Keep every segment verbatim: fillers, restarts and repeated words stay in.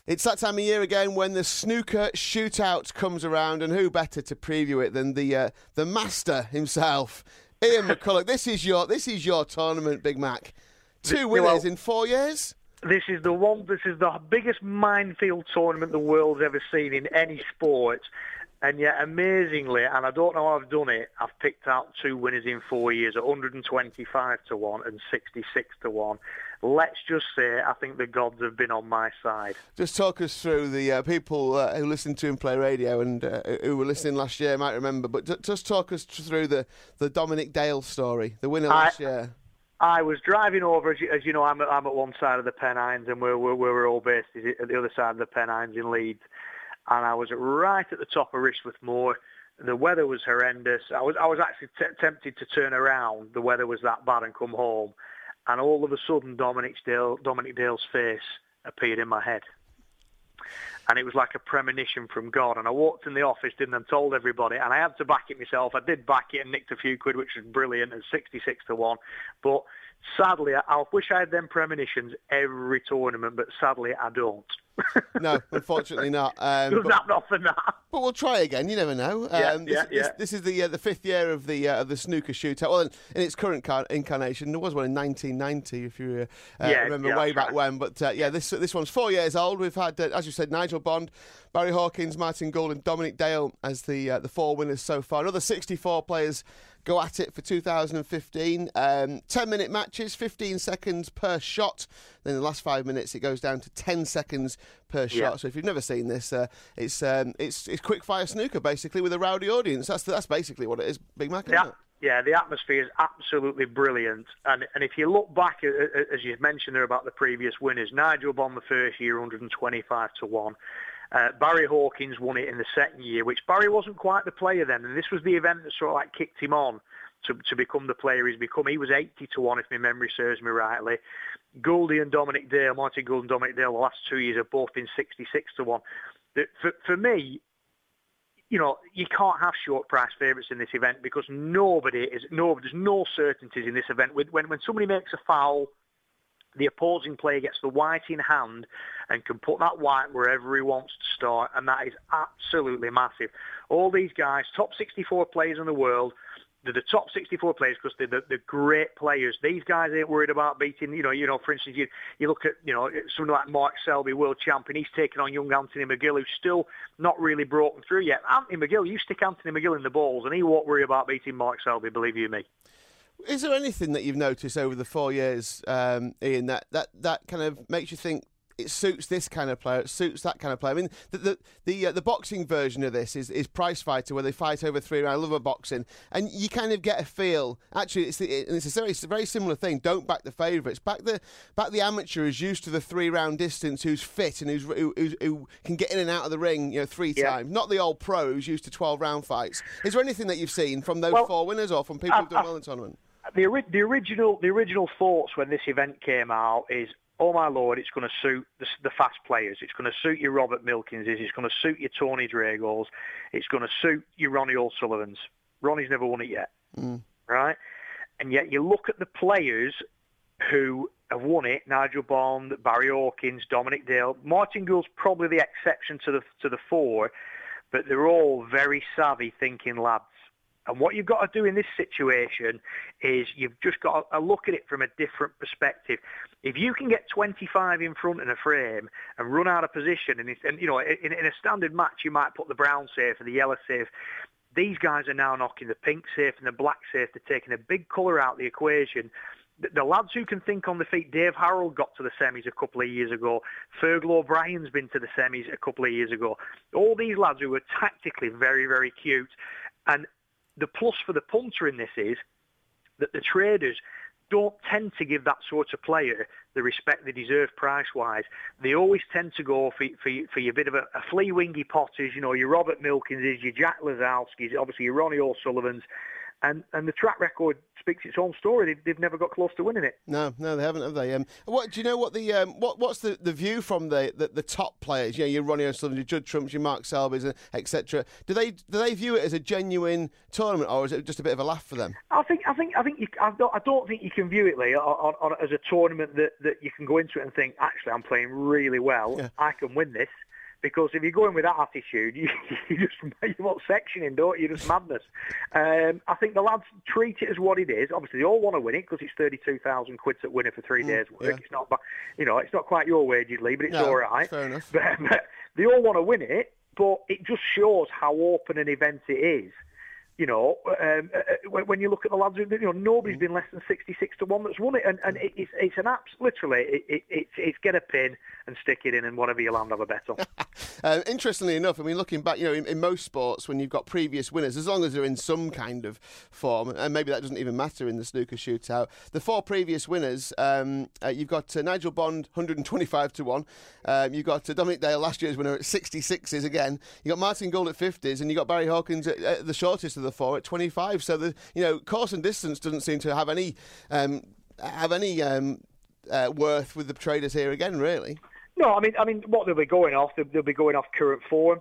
It's that time of year again when the snooker shootout comes around, and who better to preview it than the uh, the master himself, Ian McCulloch. This is your this is your tournament, Big Mac. Two winners well, in four years. This is the one. This is the biggest minefield tournament the world's ever seen in any sport. And yet, amazingly, and I don't know how I've done it, I've picked out two winners in four years at one hundred twenty-five to one and sixty-six to one. Let's just say I think the gods have been on my side. Just talk us through the uh, people uh, who listen to him play radio and uh, who were listening last year might remember, but d- just talk us through the, the Dominic Dale story, the winner last I, year. I was driving over, as you, as you know, I'm at, I'm at one side of the Pennines, and we're, we're, we're all based at the other side of the Pennines in Leeds. And I was right at the top of Rishworth Moor. The weather was horrendous. I was I was actually t- tempted to turn around. The weather was that bad and come home. And all of a sudden, Dominic Dale, Dominic Dale's face appeared in my head. And it was like a premonition from God. And I walked in the office, didn't and told everybody. And I had to back it myself. I did back it and nicked a few quid, which was brilliant, at sixty-six to one. But sadly, I, I wish I had them premonitions every tournament, but sadly, I don't. No, unfortunately not. Um, Doesn't happen often, that. But we'll try again. You never know. Um, yeah, this, yeah, yeah. This, this is the uh, the fifth year of the uh, of the snooker shootout. Well, in, in its current car- incarnation, there was one in nineteen ninety, if you uh, yeah, remember yeah, way back right. when. But uh, yeah, this this one's four years old. We've had, uh, as you said, Nigel Bond, Barry Hawkins, Martin Gould, and Dominic Dale as the uh, the four winners so far. Another sixty-four players go at it for two thousand fifteen. Um, ten-minute matches, fifteen seconds per shot. Then in the last five minutes, it goes down to ten seconds per shot. Yeah. So if you've never seen this, uh, it's um, it's it's quick fire snooker basically with a rowdy audience. That's that's basically what it is, Big Mac. Yeah. Isn't it? Yeah, the atmosphere is absolutely brilliant. And and if you look back, as you mentioned there about the previous winners, Nigel Bond the first year, one hundred twenty-five to one. Uh, Barry Hawkins won it in the second year, which Barry wasn't quite the player then. And this was the event that sort of like kicked him on to, to become the player he's become. He was eighty to one, if my memory serves me rightly. Goldie and Dominic Dale, Martin Gould and Dominic Dale, the last two years have both been sixty-six to one. For, for me, you know, you can't have short price favourites in this event because nobody is, no, there's no certainties in this event. When, when somebody makes a foul, the opposing player gets the white in hand and can put that white wherever he wants to start, and that is absolutely massive. All these guys, top sixty-four players in the world, they're the top sixty-four players because they're the, the great players. These guys ain't worried about beating, you know, you know. For instance, you, you look at, you know, someone like Mark Selby, world champion. He's taken on young Anthony McGill, who's still not really broken through yet. Anthony McGill, you stick Anthony McGill in the balls, and he won't worry about beating Mark Selby, believe you me. Is there anything that you've noticed over the four years, um, Ian, that, that, that kind of makes you think it suits this kind of player, it suits that kind of player? I mean, the the the, uh, the boxing version of this is, is Prize Fighter, where they fight over three rounds. I love a boxing, and you kind of get a feel. Actually, it's the, it, it's a very it's a very similar thing. Don't back the favourites. Back the back the amateur who's used to the three round distance, who's fit and who's who, who's, who can get in and out of the ring, you know, three yeah. times. Not the old pro who's used to twelve round fights. Is there anything that you've seen from those well, four winners or from people I, who've done I, well in the tournament? The, the original the original thoughts when this event came out is, oh my lord, it's going to suit the, the fast players. It's going to suit your Robert Milkinses. It's going to suit your Tony Dragos. It's going to suit your Ronnie O'Sullivans. Ronnie's never won it yet, mm. right? And yet you look at the players who have won it: Nigel Bond, Barry Hawkins, Dominic Dale. Martin Gould's probably the exception to the to the four, but they're all very savvy thinking lads. And what you've got to do in this situation is you've just got to look at it from a different perspective. If you can get twenty-five in front in a frame and run out of position, and, it's, and you know, in, in a standard match you might put the brown safe or the yellow safe. These guys are now knocking the pink safe and the black safe. They're taking a big colour out of the equation. The, the lads who can think on the feet, Dave Harold got to the semis a couple of years ago. Fergal O'Brien's been to the semis a couple of years ago. All these lads who are tactically very, very cute. And the plus for the punter in this is that the traders don't tend to give that sort of player the respect they deserve price-wise. They always tend to go for for, for your bit of a, a flea wingy Potters, you know, your Robert Milkinses, your Jack Lazowskis, obviously your Ronnie O'Sullivans, and and the track record speaks its own story. They've, they've never got close to winning it. No, no, they haven't, have they? Um, what do you know? What the um, what what's the, the view from the, the, the top players? You know, your Ronnie O'Sullivan, your Judd Trumps, your Mark Selby's, et cetera. Do they do they view it as a genuine tournament, or is it just a bit of a laugh for them? I think I think I think you, I don't I don't think you can view it, Lee, on, on, as a tournament that, that you can go into it and think, actually, I'm playing really well. Yeah. I can win this. Because if you go in with that attitude, you, you just you want sectioning, don't you? Just madness. Um, I think the lads treat it as what it is. Obviously, they all want to win it because it's thirty-two thousand quid to win it for three mm, days' work. Yeah. It's not, you know, it's not quite your wages, Lee, but it's no, all right. Fair enough. But, but they all want to win it, but it just shows how open an event it is. You know, um, uh, when you look at the lads, you know, nobody's been less than sixty-six to one that's won it, and, and it, it's it's an apps. Literally, it, it, it's it's get a pin and stick it in, and whatever you land, have a bet on. uh, interestingly enough, I mean, looking back, you know, in, in most sports, when you've got previous winners, as long as they're in some kind of form, and maybe that doesn't even matter in the snooker shootout, the four previous winners, um, uh, you've got uh, Nigel Bond, one hundred twenty-five to one. Um, you've got uh, Dominic Dale, last year's winner, at sixty-sixes again. You got Martin Gould at fifties, and you got Barry Hawkins at, at the shortest of the four at twenty-five. So the you know course and distance doesn't seem to have any um, have any um, uh, worth with the traders here again, really. No, I mean, I mean, what they'll be going off, they'll, they'll be going off current form.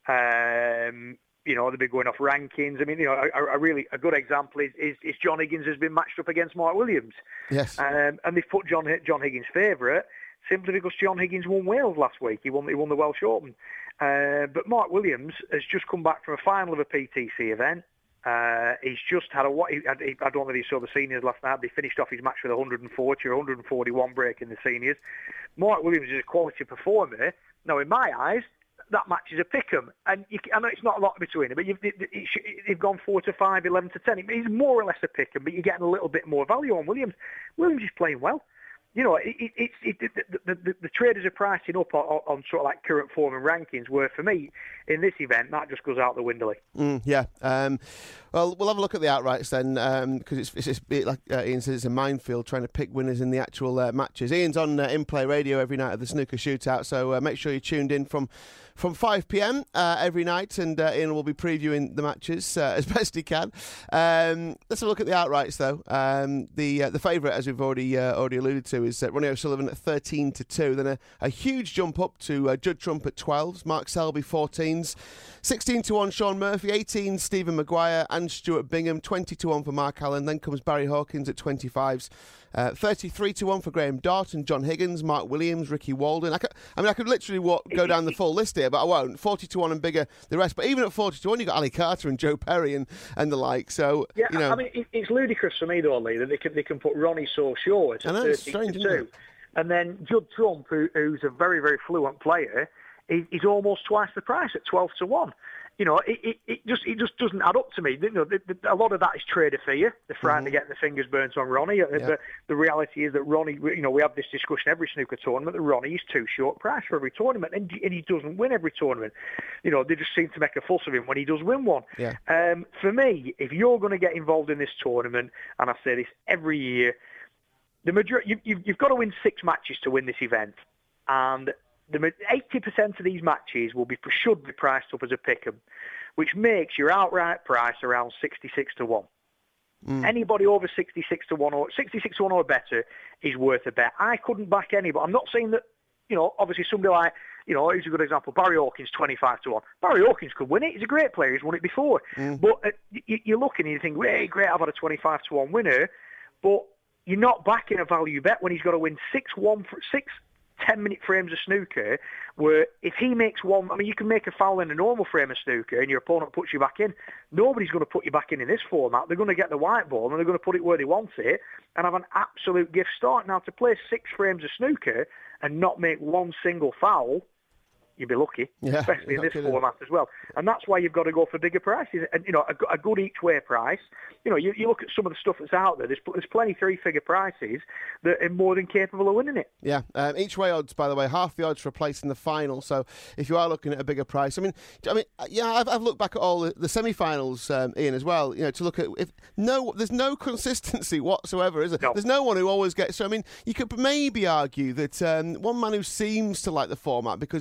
Um, you know, they'll be going off rankings. I mean, you know, a, a really a good example is, is, is John Higgins has been matched up against Mark Williams. Yes. Um, and they've put John John Higgins' favourite simply because John Higgins won Wales last week. He won he won the Welsh Open. Uh, but Mark Williams has just come back from a final of a P T C event. Uh, he's just had a what? I don't know if you saw the seniors last night. They finished off his match with one hundred forty or one hundred forty-one break in the seniors. Mark Williams is a quality performer. Now, in my eyes, that match is a pick-em. And you, I know it's not a lot between them, but you've, they've gone four to five, eleven to ten. It's more or less a pick-em, but you're getting a little bit more value on Williams. Williams is playing well. You know, it, it, it, it, the, the, the traders are pricing up on, on sort of like current form and rankings, where for me, in this event, that just goes out the window. Mm, yeah. Um, well, we'll have a look at the outrights then, because um, it's, it's, it's a bit like uh, Ian says, it's a minefield trying to pick winners in the actual uh, matches. Ian's on uh, In Play Radio every night at the snooker shootout, so uh, make sure you're tuned in from from five p.m. Uh, every night, and uh, Ian will be previewing the matches uh, as best he can. Um, let's have a look at the outrights, though. Um, the uh, the favourite, as we've already uh, already alluded to, is uh, Ronnie O'Sullivan at thirteen to two. Then a, a huge jump up to uh, Judd Trump at twelves, Mark Selby fourteens, sixteen to one Sean Murphy, eighteen Stephen Maguire and Stuart Bingham, twenty to one for Mark Allen. Then comes Barry Hawkins at twenty-fives. Uh, thirty-three to one for Graham Dart and John Higgins, Mark Williams, Ricky Walden. I, could, I mean, I could literally walk, go down the full list here, but I won't. forty to one and bigger the rest. But even at forty to one, you've got Ali Carter and Joe Perry and, and the like. So, yeah, you know. I mean, it, it's ludicrous for me, though, Lee, that they can, they can put Ronnie so short at thirteen to two. And then Judd Trump, who, who's a very, very fluent player, is, is almost twice the price at twelve to one. You know, it, it, it just it just doesn't add up to me. You know, the, the, a lot of that is trader fear. They're frightened mm-hmm. of getting their fingers burnt on Ronnie. Yeah. The, the reality is that Ronnie, you know, we have this discussion every snooker tournament that Ronnie is too short price for every tournament, and, and he doesn't win every tournament. You know, they just seem to make a fuss of him when he does win one. Yeah. Um, for me, if you're going to get involved in this tournament, and I say this every year, the majority, you, you've, you've got to win six matches to win this event, and the eighty percent of these matches will be should be priced up as a pick'em, which makes your outright price around sixty-six to one. Mm. Anybody over sixty-six to one or sixty-six to one or better is worth a bet. I couldn't back anybody. I'm not saying that, you know, obviously somebody like, you know, who's a good example, Barry Hawkins, twenty-five to one. Barry Hawkins could win it. He's a great player. He's won it before. Mm. But uh, you, you're looking and you think, hey, great, I've had a twenty-five to one winner, but you're not backing a value bet when he's got to win six one for six. ten-minute frames of snooker, where if he makes one, I mean, you can make a foul in a normal frame of snooker and your opponent puts you back in. Nobody's going to put you back in in this format. They're going to get the white ball and they're going to put it where they want it and have an absolute gift start. Now, to play six frames of snooker and not make one single foul, you'd be lucky, yeah, especially in this format as well. And that's why you've got to go for bigger prices. And, you know, a, a good each-way price. You know, you, you look at some of the stuff that's out there, there's, there's plenty three-figure prices that are more than capable of winning it. Yeah, um, each-way odds, by the way, half the odds for a place in the final. So if you are looking at a bigger price, I mean, I mean, yeah, I've, I've looked back at all the, the semi-finals, um, Ian, as well, you know, to look at, if no, there's no consistency whatsoever, is there? No. There's no one who always gets, so I mean, you could maybe argue that um, one man who seems to like the format because he's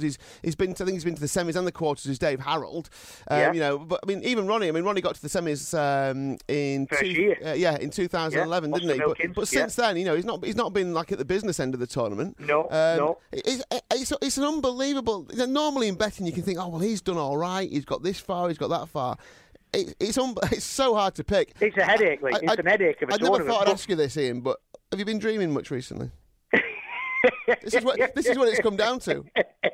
he's been. To, I think he's been to the semis and the quarters. As Dave Harold, um, Yeah. you know. But I mean, even Ronnie. I mean, Ronnie got to the semis um, in First two, year. Uh, yeah, in two thousand eleven, Yeah, didn't he? But, Milkins, but since yeah. then, you know, he's not. He's not been like at the business end of the tournament. No, um, no. It's, it's it's an unbelievable. Normally in betting, you can think, oh well, he's done all right. He's got this far. He's got that far. It, it's un, it's so hard to pick. It's a headache. Like, I, it's I, an headache of a I tournament. never thought I'd ask you this, Ian, but have you been dreaming much recently? This is what this is what it's come down to.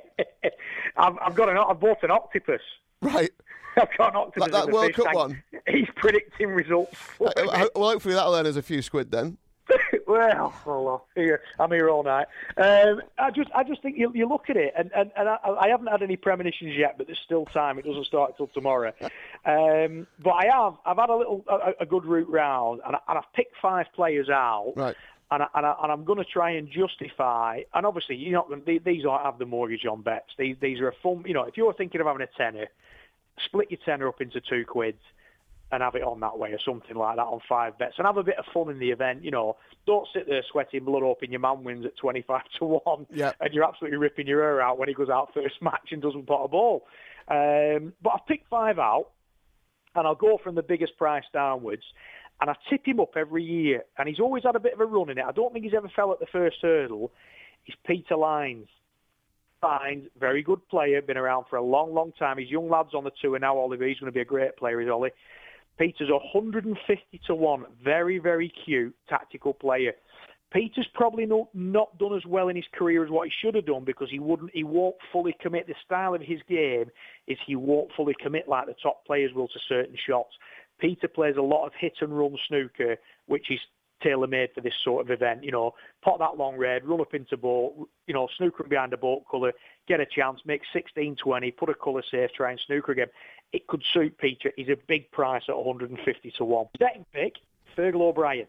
I've, I've got an. I've bought an octopus. Right. I've got an octopus. Like that in the World fish Cup tank. one? He's predicting results for Uh, me. ho- Well, hopefully that'll earn us a few squid then. Well, well, here, I'm here all night. Um, I just, I just think you, you look at it, and, and, and I, I haven't had any premonitions yet, but there's still time. It doesn't start till tomorrow. Um, but I have, I've had a little, a, a good route round, and, I, and I've picked five players out. Right. And, I, and, I, and I'm going to try and justify. And obviously, you're not going. These aren't have the mortgage on bets. These, these are a fun. You know, if you're thinking of having a tenner, split your tenner up into two quids and have it on that way or something like that on five bets and have a bit of fun in the event. You know, don't sit there sweating blood hoping your man wins at twenty-five to one Yep. and you're absolutely ripping your hair out when he goes out first match and doesn't pot a ball. Um, but I've picked five out and I'll go from the biggest price downwards and I tip him up every year and he's always had a bit of a run in it. I don't think he's ever fell at the first hurdle. He's Peter Lines. Lines, very good player, been around for a long, long time. His young lad's on the tour now, Oliver. He's going to be a great player, is Ollie. Peter's one hundred fifty to one. Very, very cute, tactical player. Peter's probably not, not done as well in his career as what he should have done because he wouldn't, he won't fully commit. The style of his game is he won't fully commit like the top players will to certain shots. Peter plays a lot of hit and run snooker, which is tailor-made for this sort of event. You know, pot that long red, run up into boat, you know, snooker behind the boat colour, get a chance, make sixteen twenty, put a colour safe, try and snooker again. It could suit Peter. He's a big price at one hundred fifty to one. Second pick, Fergal O'Brien,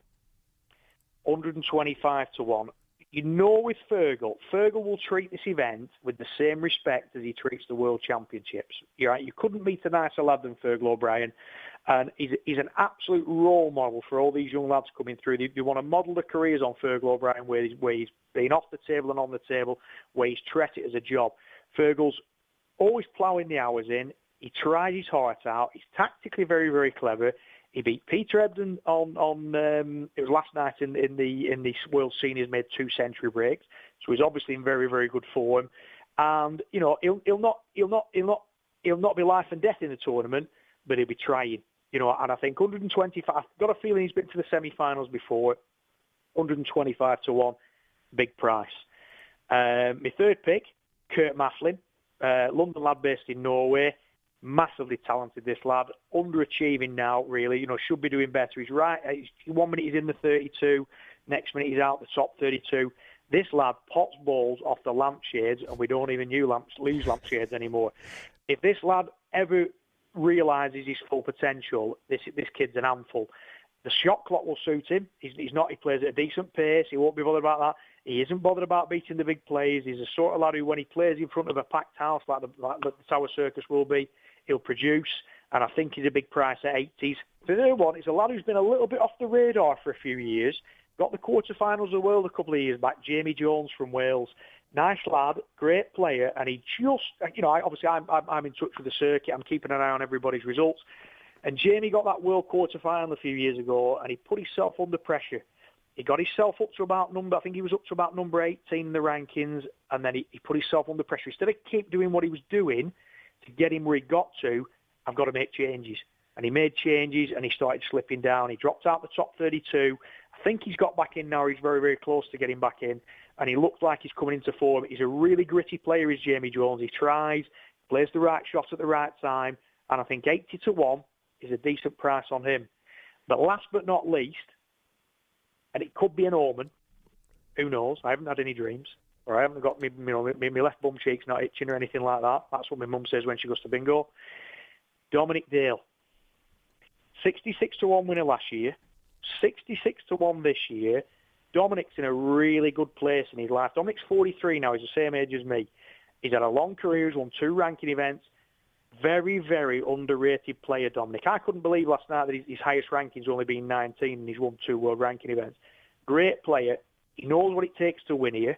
one hundred twenty-five to one. You know with Fergal, Fergal will treat this event with the same respect as he treats the World Championships. You're right, you couldn't meet a nicer lad than Fergal O'Brien. And he's, he's an absolute role model for all these young lads coming through. They, they want to model their careers on Fergal O'Brien, where he's, where he's been off the table and on the table, where he's treated it as a job. Fergal's always ploughing the hours in. He tries his heart out. He's tactically very, very clever. He beat Peter Ebden on, on um, it was last night in, in the in the World Seniors, made two century breaks. So he's obviously in very, very good form. And, you know, he'll, he'll not he'll not he'll not he'll not be life and death in the tournament, but he'll be trying. You know, and I think one hundred twenty-five, I've got a feeling he's been to the semi-finals before, one hundred twenty-five to one, big price. Um, my third pick, Kurt Mafflin, uh, London lad based in Norway, massively talented, this lad, underachieving now, really, you know, should be doing better. He's right, he's, one minute he's in the thirty-two, next minute he's out the top thirty-two. This lad pots balls off the lampshades, and we don't even use, lamps, use lampshades anymore. If this lad ever realises his full potential, this this kid's an handful. The shot clock will suit him. He's, he's not. He plays at a decent pace. He won't be bothered about that. He isn't bothered about beating the big players. He's the sort of lad who, when he plays in front of a packed house like the, like the Tower Circus will be, he'll produce. And I think he's a big price at eighties. The third one is a lad who's been a little bit off the radar for a few years. Got the quarterfinals of the world a couple of years back. Jamie Jones from Wales. Nice lad, great player, and he just, you know, obviously I'm, I'm, I'm in touch with the circuit. I'm keeping an eye on everybody's results. And Jamie got that world quarter-final a few years ago, and he put himself under pressure. He got himself up to about number, I think he was up to about number eighteen in the rankings, and then he, he put himself under pressure. Instead of keep doing what he was doing to get him where he got to, I've got to make changes. And he made changes, and he started slipping down. He dropped out the top thirty-two. I think he's got back in now. He's very, very close to getting back in. And he looks like he's coming into form. He's a really gritty player, is Jamie Jones. He tries, plays the right shots at the right time. And I think eighty to one is a decent price on him. But last but not least, and it could be an omen, who knows? I haven't had any dreams. Or I haven't got me, you know, my, my left bum cheeks not itching or anything like that. That's what my mum says when she goes to bingo. Dominic Dale. sixty-six to one winner last year. sixty-six to one this year. Dominic's in a really good place in his life. Dominic's forty-three now. He's the same age as me. He's had a long career. He's won two ranking events. Very, very underrated player, Dominic. I couldn't believe last night that his, his highest ranking's only been nineteen and he's won two world ranking events. Great player. He knows what it takes to win here.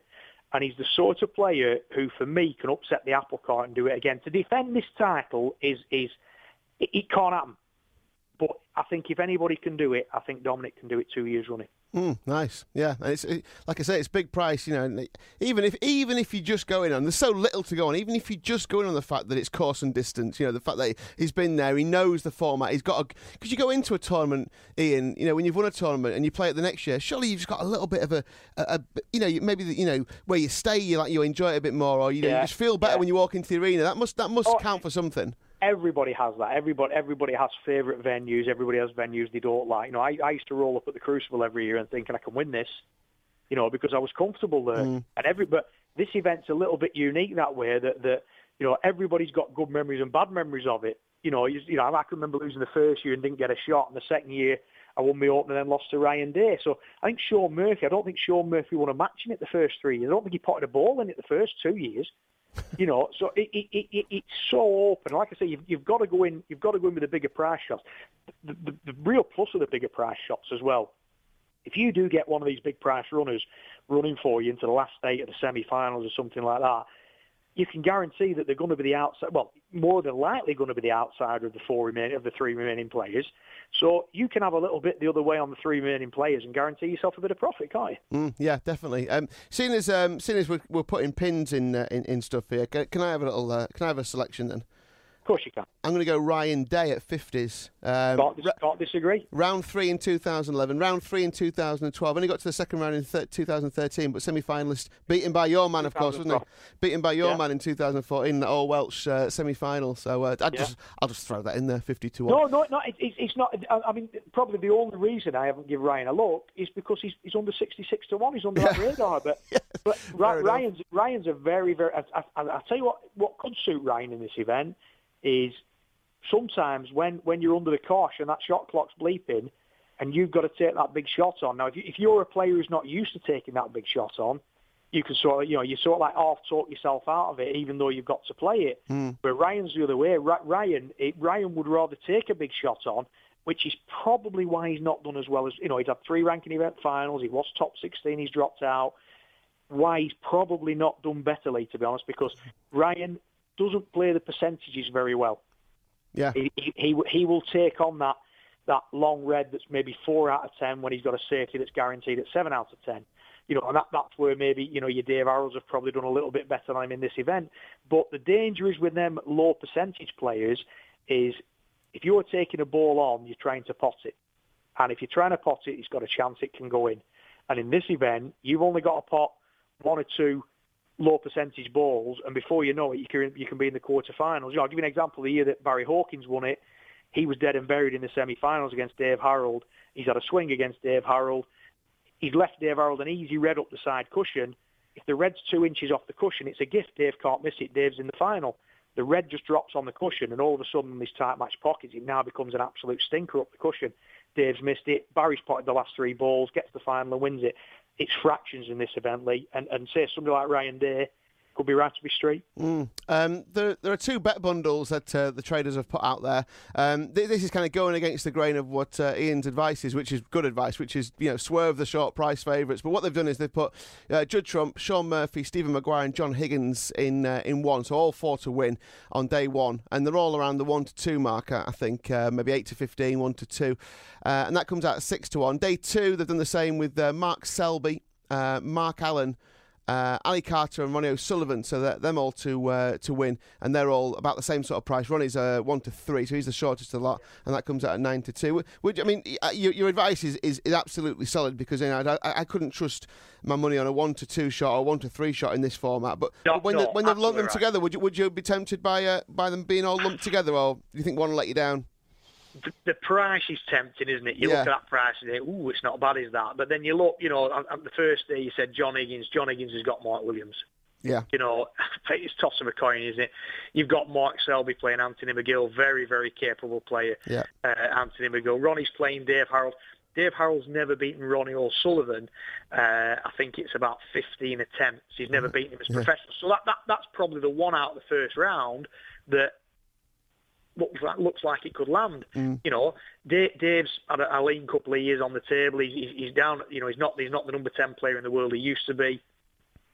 And he's the sort of player who, for me, can upset the apple cart and do it again. To defend this title is is it, it can't happen. But I think if anybody can do it, I think Dominic can do it two years running. Mm, nice, yeah. And it's it, like I say, it's big price, you know. And even if even if you just go in on, there's so little to go on. Even if you just go in on the fact that it's course and distance, you know, the fact that he's been there, he knows the format, he's got. Because you go into a tournament, Ian, you know, when you've won a tournament and you play it the next year, surely you've just got a little bit of a, a, a you know, maybe the, you know where you stay, you like you enjoy it a bit more, or you know, yeah, you just feel better yeah. when you walk into the arena. That must that must oh, count for something. Everybody has that. Everybody, everybody has favourite venues. Everybody has venues they don't like. You know, I, I used to roll up at the Crucible every year and thinking I can win this, you know, because I was comfortable there. Mm. And every, but this event's a little bit unique that way. That that you know, everybody's got good memories and bad memories of it. You know, you, you know, I can remember losing the first year and didn't get a shot, and the second year I won my open and then lost to Ryan Day. So I think Sean Murphy. I don't think Sean Murphy won a match in it the first three years. I don't think he potted a ball in it the first two years. You know, so it, it, it, it's so open. Like I say, you've, you've got to go in. You've got to go in with the bigger price shots. The, the, the real plus of the bigger price shots as well. If you do get one of these big price runners running for you into the last eight of the semi-finals or something like that, you can guarantee that they're going to be the outside. Well, more than likely going to be the outsider of the four remaining of the three remaining players. So you can have a little bit the other way on the three remaining players and guarantee yourself a bit of profit, can't you? Mm, yeah, definitely. Um, seeing as um, seeing as we're, we're putting pins in, uh, in in stuff here, can, can I have a little? Uh, can I have a selection then? Of course you can. I'm going to go Ryan Day at fifties. Um, can't, dis- can't disagree. Round three in two thousand eleven, round three in two thousand twelve. Only got to the second round in th- two thousand thirteen, but semi-finalist, beaten by your man, of course, wasn't he? Beaten by your yeah. man in two thousand fourteen, the All Welsh uh, semi-final. So uh, I'd yeah. just, I'll just throw that in there, fifty-two. No, no, no. It, it, it's not. I mean, probably the only reason I haven't given Ryan a look is because he's he's under sixty-six to one. He's under yeah. that radar. But, yes, but Ryan's enough. Ryan's a very, very. I, I, I'll tell you what. What could suit Ryan in this event is. Sometimes when, when you're under the cosh and that shot clock's bleeping and you've got to take that big shot on. Now, if, you, if you're a player who's not used to taking that big shot on, you can sort of, you know, you sort of like half-talk yourself out of it even though you've got to play it. Mm. But Ryan's the other way. Ryan it, Ryan would rather take a big shot on, which is probably why he's not done as well as, you know, he's had three ranking event finals, he was top sixteen, he's dropped out. Why he's probably not done betterly, to be honest, because Ryan doesn't play the percentages very well. Yeah, he, he he will take on that that long red that's maybe four out of ten when he's got a safety that's guaranteed at seven out of ten. You know, and that, that's where maybe, you know, your Dave Harrells have probably done a little bit better than him in this event. But the danger is with them low percentage players is if you're taking a ball on, you're trying to pot it. And if you're trying to pot it, it's got a chance it can go in. And in this event, you've only got to pot one or two low percentage balls, and before you know it, you can you can be in the quarterfinals. You know, I'll give you an example. The year that Barry Hawkins won it, he was dead and buried in the semi-finals against Dave Harreld. He's had a swing against Dave Harreld. He's left Dave Harreld an easy red up the side cushion. If the red's two inches off the cushion, it's a gift. Dave can't miss it. Dave's in the final. The red just drops on the cushion, and all of a sudden, in these tight match pockets, it now becomes an absolute stinker up the cushion. Dave's missed it. Barry's potted the last three balls, gets the final and wins it. It's fractions in this event, Lee. And, and say somebody like Ryan Day could be right to be straight. Mm. Um, there, there are two bet bundles that uh, the traders have put out there. Um, th- this is kind of going against the grain of what uh, Ian's advice is, which is good advice, which is, you know, swerve the short price favourites. But what they've done is they've put uh, Judd Trump, Sean Murphy, Stephen Maguire and John Higgins in uh, in one, so all four to win on day one. And they're all around the one to two mark, I think, uh, maybe eight to fifteen, one to two. Uh, and that comes out at six to one. Day two, they've done the same with uh, Mark Selby, uh, Mark Allen, Uh, Ali Carter and Ronnie O'Sullivan, so that them all to uh, to win, and they're all about the same sort of price. Ronnie's uh, one to three, so he's the shortest of the lot, and that comes out at nine to two. Which I mean, your, your advice is, is, is absolutely solid because you know I, I couldn't trust my money on a one to two shot or one to three shot in this format. But, no, but when no, the, when they've lumped them right. together, would you would you be tempted by uh, by them being all lumped together, or do you think one will let you down? The, the price is tempting, isn't it? You yeah. look at that price and think, ooh, it's not bad, is that? But then you look, you know, on, on the first day you said John Higgins. John Higgins has got Mark Williams. Yeah. You know, it's toss of a coin, isn't it? You've got Mark Selby playing Anthony McGill, very, very capable player. Yeah. Uh, Anthony McGill. Ronnie's playing Dave Harreld. Dave Harrell's never beaten Ronnie O'Sullivan. Uh, I think it's about fifteen attempts. He's never beaten him as yeah. professional. So that, that that's probably the one out of the first round that looks like, looks like it could land. Mm. You know, Dave, Dave's had a, a lean couple of years on the table. He's, he's, he's down. You know, he's not he's not the number ten player in the world he used to be.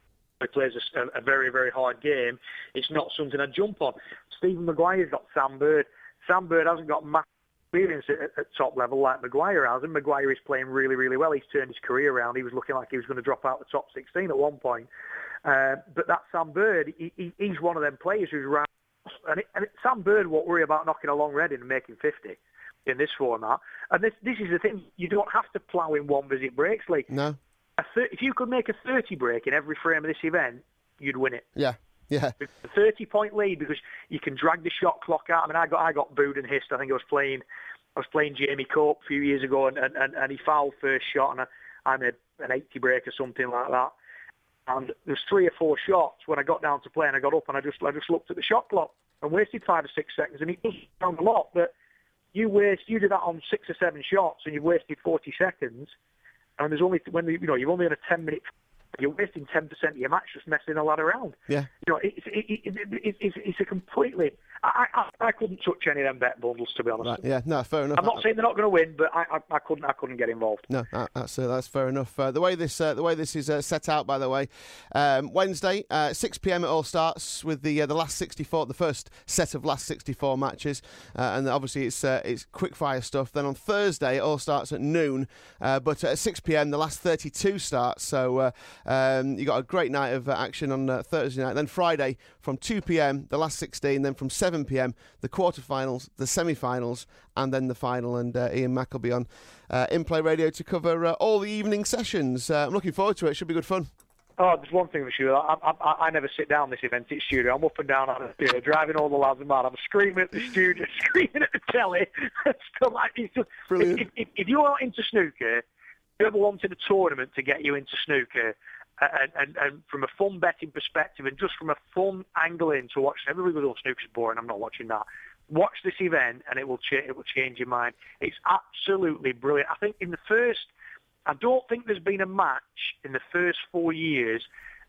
he plays a, a very, very hard game, it's not something I jump on. Stephen Maguire's got Sam Bird. Sam Bird hasn't got massive experience at, at top level like Maguire has, and Maguire is playing really, really well. He's turned his career around. He was looking like he was going to drop out the top sixteen at one point. Uh, but that Sam Bird, he, he, he's one of them players who's right. And, it, and it, Sam Bird won't worry about knocking a long red in and making fifty in this format. And this, this is the thing, you don't have to plough in one visit breaks, Lee. No. A thir- if you could make a thirty break in every frame of this event, you'd win it. Yeah. Yeah, a thirty-point lead because you can drag the shot clock out. I mean, I got I got booed and hissed. I think I was playing I was playing Jamie Cope a few years ago, and, and, and he fouled first shot, and I, I made an eighty break or something like that. And there's three or four shots when I got down to play, and I got up and I just I just looked at the shot clock and wasted five or six seconds. And it doesn't sound a lot, but you waste you do that on six or seven shots, and you've wasted forty seconds. And there's only when you know you've only on a ten minute. You're wasting ten percent of your match just messing a lad around. Yeah. You know, it's it, it, it, it's, it's a completely... I, I I couldn't touch any of them bet bundles, to be honest. Right, yeah, no, fair enough. I'm not saying they're not going to win, but I, I I couldn't I couldn't get involved. No, that's uh, that's fair enough. Uh, the way this uh, the way this is uh, set out, by the way, um, Wednesday, uh, six p.m. it all starts with the uh, the last sixty-four, the first set of last sixty-four matches, uh, and obviously it's uh, it's quick fire stuff. Then on Thursday it all starts at noon, uh, but at six p.m. the last thirty-two starts. So uh, um, you got a great night of uh, action on uh, Thursday night. Then Friday from two p.m. the last sixteen. Then from seven p.m. the quarterfinals, the semi-finals, and then the final. And uh, Ian Mack will be on uh, In Play Radio to cover uh, all the evening sessions. Uh, I'm looking forward to it. It should be good fun. Oh, there's one thing for sure. I, I, I never sit down this event at studio. I'm up and down on the studio, driving all the lads mad. I'm screaming at the studio, screaming at the telly. Stuff like it's just, Brilliant. If, if, if you're not into snooker, if you ever wanted a tournament to get you into snooker, And, and, and from a fun betting perspective and just from a fun angle into watching, everybody goes, oh, snooker's boring, I'm not watching that. Watch this event and it will, cha- it will change your mind. It's absolutely brilliant. I think in the first, I don't think there's been a match in the first four years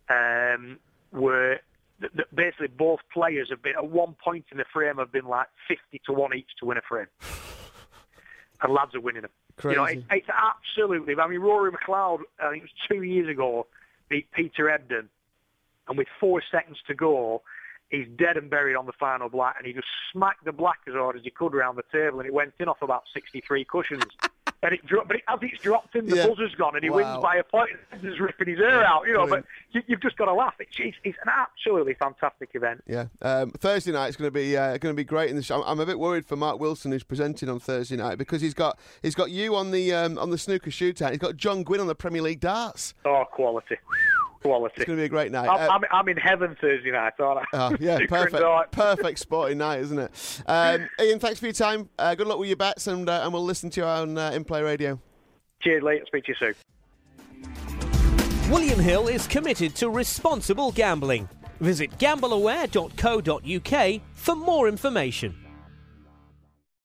um, where th- th- basically both players have been, at one point in the frame, have been like fifty to one each to win a frame. And lads are winning them. Crazy. You know, it, it's absolutely, I mean, Rory McLeod, I think it was two years ago, beat Peter Ebden, and with four seconds to go, he's dead and buried on the final black, and he just smacked the black as hard as he could around the table, and it went in off about sixty-three cushions. And it dropped, but it, as it's dropped in, the yeah. buzzer's gone, and he wow. wins by a point, and he's ripping his hair out, you know. Brilliant. But you, you've just got to laugh. It's, it's, it's an absolutely fantastic event. Yeah, um, Thursday night is going to be uh, going to be great in the show. I'm, I'm a bit worried for Mark Wilson, who's presenting on Thursday night, because he's got he's got you on the um, on the snooker shootout. He's got John Gwynn on the Premier League darts. Oh, quality. Quality. It's going to be a great night. I'm, uh, I'm, I'm in heaven Thursday night, aren't I? Oh, yeah, perfect. Perfect sporting night, isn't it? Um, Ian, thanks for your time. Uh, good luck with your bets, and uh, and we'll listen to you on uh, In Play Radio. Cheers, Lee. I'll speak to you soon. William Hill is committed to responsible gambling. Visit gambleaware dot co dot uk for more information.